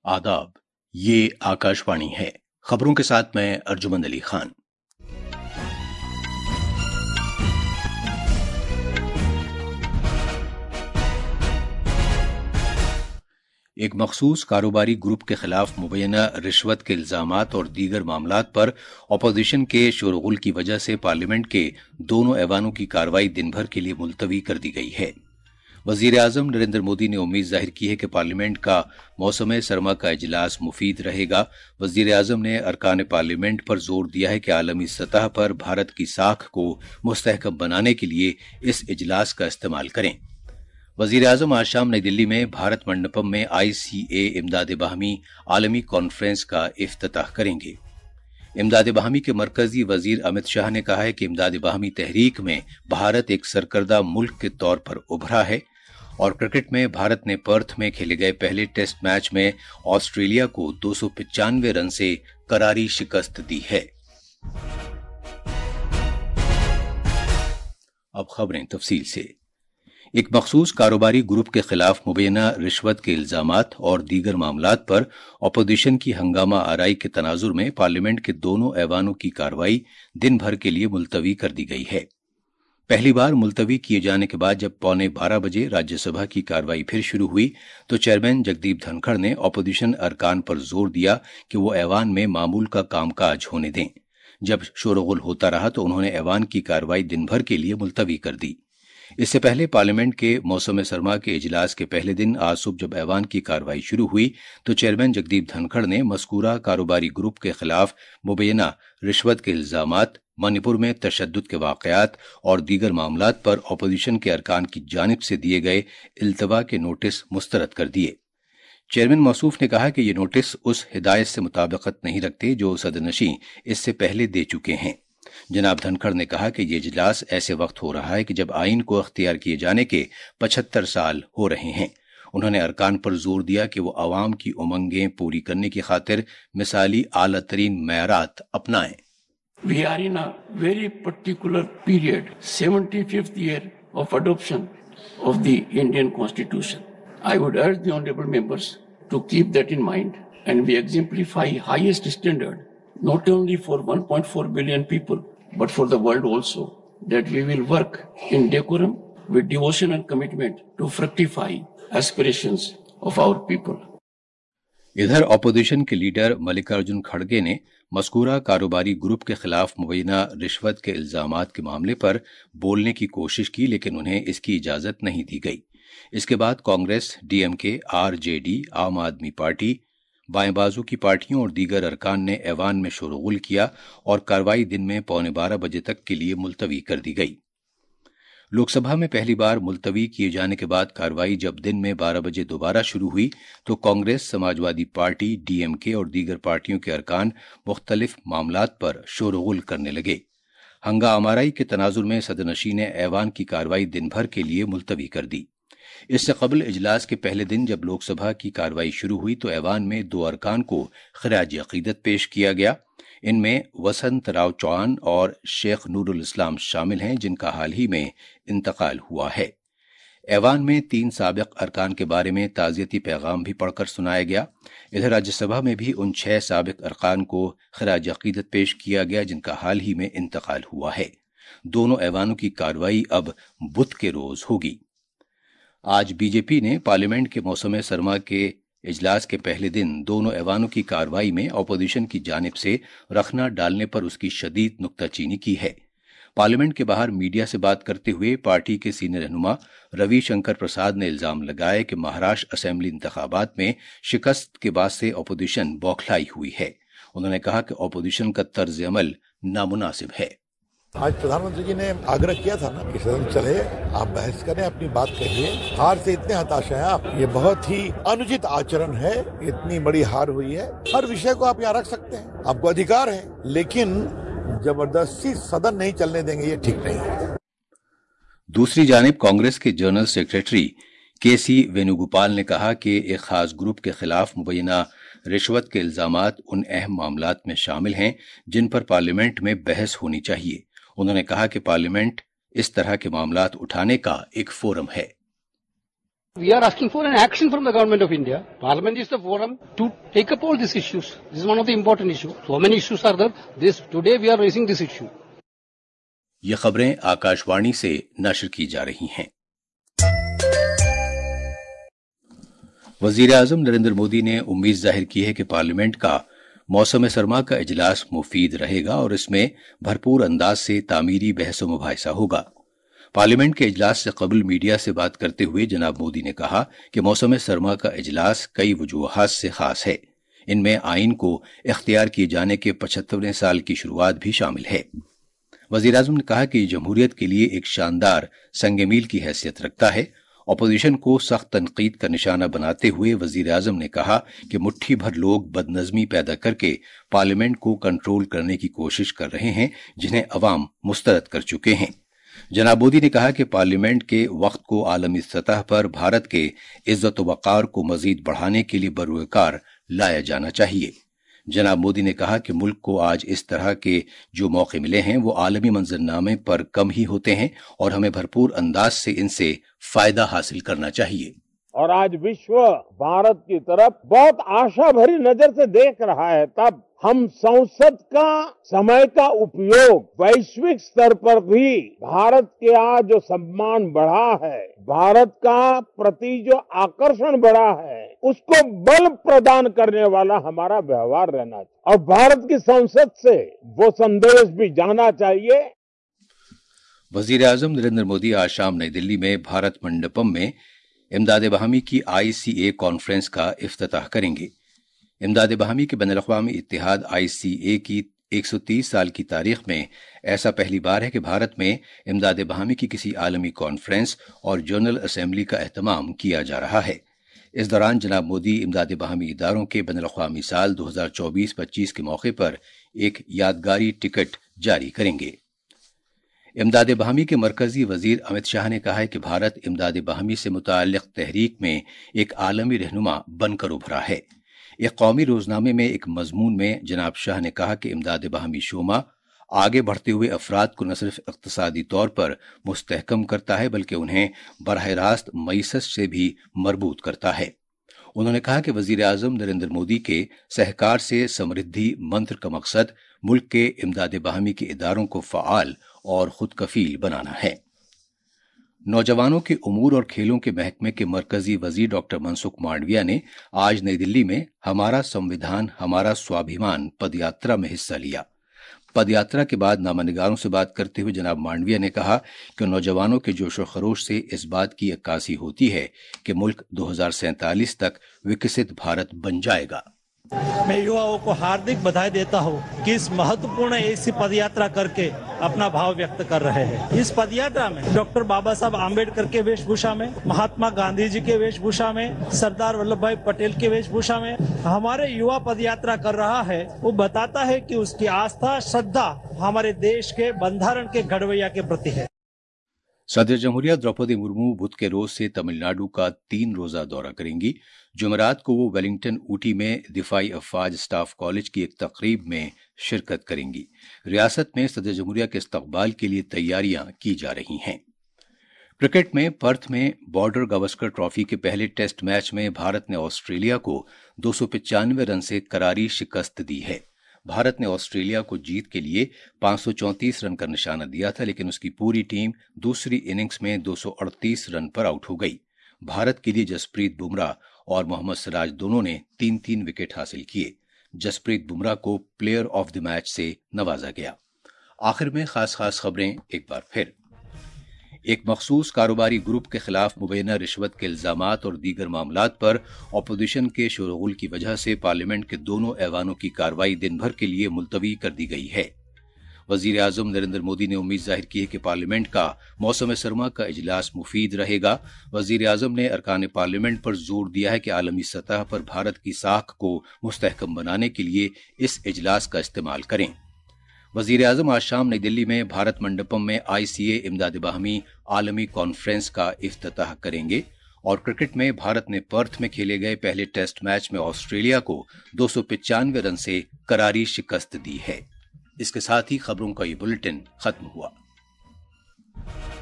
आदाब। ये आकाशवाणी है। खबरों के साथ मैं अर्जुमंद अली खान। एक मखसूस कारोबारी ग्रुप के खिलाफ मुबैना रिश्वत के इल्जामात और दीगर मामलात पर अपोजिशन के शोरगुल की वजह से पार्लियामेंट के दोनों ऐवानों की कार्रवाई दिन भर के लिए मुलतवी कर दी गई है। वजीर आजम नरेंद्र मोदी ने उम्मीद जाहिर की है कि पार्लियामेंट का मौसम सरमा का इजलास मुफीद रहेगा। वजीर आजम ने अरकान पार्लियामेंट पर जोर दिया है कि आलमी सतह पर भारत की साख को मुस्तहकम बनाने के लिए इस इजलास का इस्तेमाल करें। वजीर आजम आज शाम नई दिल्ली में भारत मंडपम में ICA इमदाद बाहमी आलमी कॉन्फ्रेंस का इफ्तिताह करेंगे। इमदाद बाहमी के मरकजी वजीर अमित शाह ने कहा है कि इमदाद बाहमी तहरीक में भारत एक सरकर्दा मुल्क के तौर पर उभरा है और क्रिकेट में भारत ने पर्थ में खेले गए पहले टेस्ट मैच में ऑस्ट्रेलिया को 295 रन से करारी शिकस्त दी है। अब खबरें तफसील से। एक मखसूस कारोबारी ग्रुप के खिलाफ मुबैना रिश्वत के इल्जामात और दीगर मामलात पर अपोजिशन की हंगामा आराई के तनाजुर में पार्लियामेंट के दोनों ऐवानों की कार्रवाई दिन भर के लिए मुलतवी कर दी गई है। पहली बार मुलतवी किए जाने के बाद जब 11:15 बजे राज्यसभा की कार्रवाई फिर शुरू हुई तो चेयरमैन जगदीप धनखड़ ने अपोजिशन अरकान पर जोर दिया कि वो ऐवान में मामूल का कामकाज होने दें। जब शोरगुल होता रहा तो उन्होंने ऐवान की कार्रवाई दिन भर के लिए मुलतवी कर दी। इससे पहले पार्लियामेंट के मौसम सरमा के इजलास के पहले दिन आज सुबह जब ऐवान की कार्रवाई शुरू हुई तो चेयरमैन जगदीप धनखड़ ने मज़कूरा कारोबारी ग्रुप के खिलाफ मुबैना रिश्वत के इल्जामात, मणिपुर में तशद्दुद के वाकयात और दीगर मामलात पर अपोजिशन के अरकान की जानिब से दिए गए इल्तवा के नोटिस मुस्तरद कर दिए। चेयरमैन मौसूफ ने कहा कि ये नोटिस उस हिदायत से मुताबिकत नहीं रखते जो सदनशीं इससे पहले दे चुके हैं। जनाब धनखड़ ने कहा कि ये इजलास ऐसे वक्त हो रहा है कि जब आइन को अख्तियार किए जाने के 75 साल हो रहे हैं। उन्होंने अरकान पर जोर दिया कि वो अवाम की उमंगें पूरी करने की खातिर मिसाली आला तरीन मयारात अपनाएं। We are in a very particular period, 75th year of adoption of the Indian Constitution. I would urge the honorable members to keep that in mind and we exemplify highest standard not only for 1.4 billion people but for the world also, that we will work in decorum with devotion and commitment to fructify aspirations of our people. इधर opposition के leader Mallikarjun खड़गे ने मज़कूरा कारोबारी group के खिलाफ मुबैना रिश्वत के इल्जामात के मामले पर बोलने की कोशिश की लेकिन उन्हें इसकी इजाजत नहीं दी गई। इसके बाद कांग्रेस, DMK, RJD, आम आदमी पार्टी, बाएं बाजू की पार्टियों और दीगर अरकान ने ऐवान में शोरगुल किया और कार्रवाई दिन में 11:15 बजे तक के लिए मुलतवी कर दी गई। लोकसभा में पहली बार मुलतवी किए जाने के बाद कार्रवाई जब दिन में 12 बजे दोबारा शुरू हुई तो कांग्रेस, समाजवादी पार्टी, DMK और दीगर पार्टियों के अरकान मुख्तलिफ मामलात पर शोरगुल करने लगे। हंगामाराई के तनाजुर में सदनशीं ने ऐवान की कार्रवाई दिन भर के लिए मुलतवी कर दी। इससे कबल इजलास के पहले दिन जब लोकसभा की कार्रवाई शुरू हुई तो ऐवान में 2 अरकान को खिराज अकीदत पेश किया गया। इनमें वसंत राव चौहान और शेख नूरुल इस्लाम शामिल हैं जिनका हाल ही में इंतकाल हुआ है। ऐवान में 3 साबिक अरकान के बारे में ताज़ियती पैगाम भी पढ़कर सुनाया गया। इधर राज्यसभा में भी उन 6 साबिक अरकान को खिराज अकीदत पेश किया गया जिनका हाल ही में इंतकाल हुआ है। दोनों ऐवानों की कार्रवाई अब बुध के रोज होगी। आज बीजेपी ने पार्लियामेंट के मौसम सरमा के इजलास के पहले दिन दोनों ऐवानों की कार्रवाई में अपोजिशन की जानिब से रखना डालने पर उसकी शदीद नुक्ताचीनी की है। पार्लियामेंट के बाहर मीडिया से बात करते हुए पार्टी के सीनियर रहनुमा रविशंकर प्रसाद ने इल्जाम लगाया कि महाराष्ट्र असेंबली इंतखाबात में शिकस्त के बाद से अपोजिशन बौखलाई हुई है। उन्होंने कहा कि अपोजिशन का तर्ज अमल नामुनासिब है। आज प्रधानमंत्री जी ने आग्रह किया था ना कि सदन चले, आप बहस करें, अपनी बात कहिए। हार से इतने हताश हैं आप, ये बहुत ही अनुचित आचरण है। इतनी बड़ी हार हुई है, हर विषय को आप यहाँ रख सकते हैं, आपको अधिकार है, लेकिन जबरदस्ती सदन नहीं चलने देंगे, ये ठीक नहीं है। दूसरी जानिब कांग्रेस के जनरल सेक्रेटरी KC वेणुगोपाल ने कहा कि एक खास ग्रुप के खिलाफ मुबैना रिश्वत के इल्जामात उन अहम मामलात में शामिल हैं जिन पर पार्लियामेंट में बहस होनी चाहिए। उन्होंने कहा कि पार्लियामेंट इस तरह के मामलात उठाने का एक फोरम है। We are asking for an action from the government of India. Parliament is the forum to take up all these issues. This is one of the important issues. So many issues are there. Today we are raising this issue. ये खबरें आकाशवाणी से नशर की जा रही हैं। वजीर आजम नरेंद्र मोदी ने उम्मीद जाहिर की है कि पार्लियामेंट का मौसम सरमा का इजलास मुफीद रहेगा और इसमें भरपूर अंदाज से तामीरी बहस व मुबाहिसा होगा। पार्लियामेंट के इजलास से कबल मीडिया से बात करते हुए जनाब मोदी ने कहा कि मौसम सरमा का इजलास कई वजूहात से खास है। इनमें आइन को इख्तियार किए जाने के 75वें साल की शुरुआत भी शामिल है। वजीर आजम ने कहा कि जमहूरियत के लिए एक शानदार संग-ए-मील की हैसियत रखता है। अपोजिशन को सख्त तनकीद का निशाना बनाते हुए वजीर आजम ने कहा कि मुट्ठी भर लोग बदनज़मी पैदा करके पार्लियामेंट को कंट्रोल करने की कोशिश कर रहे हैं, जिन्हें अवाम मुस्तरद कर चुके हैं। जनाब मोदी ने कहा कि पार्लियामेंट के वक्त को आलमी सतह पर भारत के इज्जत व वक़ार को मजीद बढ़ाने के लिए बरूकार लाया जाना चाहिए। जनाब मोदी ने कहा कि मुल्क को आज इस तरह के जो मौके मिले हैं वो आलमी मंजरनामे पर कम ही होते हैं और हमें भरपूर अंदाज से इनसे फायदा हासिल करना चाहिए। और आज विश्व भारत की तरफ बहुत आशा भरी नजर से देख रहा है, तब हम संसद का समय का उपयोग वैश्विक स्तर पर भी भारत के आज जो सम्मान बढ़ा है, भारत का प्रति जो आकर्षण बढ़ा है, उसको बल प्रदान करने वाला हमारा व्यवहार रहना चाहिए और भारत की संसद से वो संदेश भी जाना चाहिए। वजीर आजम नरेंद्र मोदी आज शाम नई दिल्ली में भारत मंडपम में इमदाद बाहमी की ICA कॉन्फ्रेंस का इफ्तिताह करेंगे। इमदाद बाहमी के बैनुल-अक़वामी इत्तेहाद ICA की 130 साल की तारीख में ऐसा पहली बार है कि भारत में इमदाद बाहमी की किसी आलमी कॉन्फ्रेंस और जनरल असेंबली का एहतमाम किया जा रहा है। इस दौरान जनाब मोदी इमदाद बाहमी इदारों के बैनुल-अक़वामी साल 2024-25 के मौके पर एक यादगारी टिकट जारी करेंगे। इमदाद बाहमी के मरकजी वजीर अमित शाह ने कहा है कि भारत इमदाद बाहमी से मुताल्लिक़ तहरीक में एक आलमी रहनुमा बनकर उभरा है। एक कौमी रोजनामे में एक मजमून में जनाब शाह ने कहा कि इमदाद बाहमी शोमा आगे बढ़ते हुए अफराद को न सिर्फ इक़्तिसादी तौर पर मुस्तहकम करता है बल्कि उन्हें बराह रास्त मईसत से भी मरबूत करता है। उन्होंने कहा कि वजीर आजम नरेंद्र मोदी के सहकार से समृद्धि मंत्र का मकसद मुल्क के इमदाद बाहमी के इदारों को फ़आल और खुद कफील बनाना है। नौजवानों के उमूर और खेलों के महकमे के मरकजी वजीर डॉक्टर मनसुख मांडविया ने आज नई दिल्ली में हमारा संविधान हमारा स्वाभिमान पदयात्रा में हिस्सा लिया। पदयात्रा के बाद नामानिगारों से बात करते हुए जनाब मांडविया ने कहा कि नौजवानों के जोश व खरोश से इस बात की अक्कासी होती है कि मुल्क 2047 तक विकसित भारत बन जाएगा। मैं युवाओं को हार्दिक बधाई देता हूं कि इस महत्वपूर्ण ऐसी पदयात्रा करके अपना भाव व्यक्त कर रहे हैं। इस पदयात्रा में डॉक्टर बाबा साहब आम्बेडकर के वेशभूषा में, महात्मा गांधी जी के वेशभूषा में, सरदार वल्लभ भाई पटेल के वेशभूषा में हमारे युवा पदयात्रा कर रहा है। वो बताता है कि उसकी आस्था श्रद्धा हमारे देश के बंधारण के घड़वैया के प्रति है। सदर जमहूरिया द्रौपदी मुर्मू बुध के रोज से तमिलनाडु का 3 रोजा दौरा करेंगी। जुमेरात को वो वेलिंगटन ऊटी में दिफाई अफवाज स्टाफ कॉलेज की एक तकरीब में शिरकत करेंगी। रियासत में सदर जमहूरिया के इस्तकबाल के लिए तैयारियां की जा रही हैं। क्रिकेट में पर्थ में बॉर्डर गावस्कर ट्रॉफी के पहले टेस्ट मैच में भारत ने ऑस्ट्रेलिया को 295 रन से करारी शिकस्त दी है। भारत ने ऑस्ट्रेलिया को जीत के लिए 534 रन का निशाना दिया था, लेकिन उसकी पूरी टीम दूसरी इनिंग्स में 238 रन पर आउट हो गई। भारत के लिए जसप्रीत बुमराह और मोहम्मद सिराज दोनों ने 3-3 विकेट हासिल किए। जसप्रीत बुमराह को प्लेयर ऑफ द मैच से नवाजा गया। आखिर में खास खबरें एक बार फिर। एक मखसूस कारोबारी ग्रुप के खिलाफ मुबैना रिश्वत के इल्जामात और दीगर मामलात पर अपोजिशन के शोरगुल की वजह से पार्लियामेंट के दोनों ऐवानों की कार्रवाई दिन भर के लिए मुलतवी कर दी गई है। वजीर आजम नरेंद्र मोदी ने उम्मीद जाहिर की है कि पार्लियामेंट का मौसम सरमा का इजलास मुफीद रहेगा। वजीर आजम ने अरकान पार्लियामेंट पर जोर दिया है कि आलमी सतह पर भारत की साख को मुस्तहकम बनाने के लिए इस इजलास का इस्तेमाल करें। वजीर आजम आज शाम नई दिल्ली में भारत मंडपम में ICA इमदाद बाहमी आलमी कॉन्फ्रेंस का इफ्तिताह करेंगे। और क्रिकेट में भारत ने पर्थ में खेले गए पहले टेस्ट मैच में ऑस्ट्रेलिया को 295 रन से करारी शिकस्त दी है। इसके साथ ही खबरों का ये बुलेटिन खत्म हुआ।